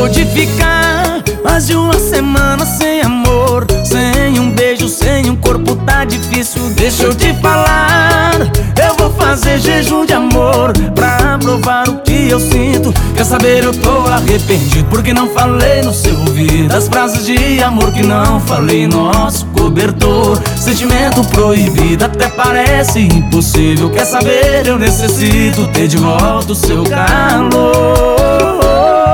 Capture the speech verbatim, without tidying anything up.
de ficar mais de uma semana sem amor, sem um beijo, sem um corpo, tá difícil. Deixa eu te falar, eu vou fazer jejum de amor pra provar o que eu sinto. Quer saber, eu tô arrependido porque não falei no seu ouvido as frases de amor que não falei, nosso cobertor. Sentimento proibido, até parece impossível. Quer saber, eu necessito ter de volta o seu calor.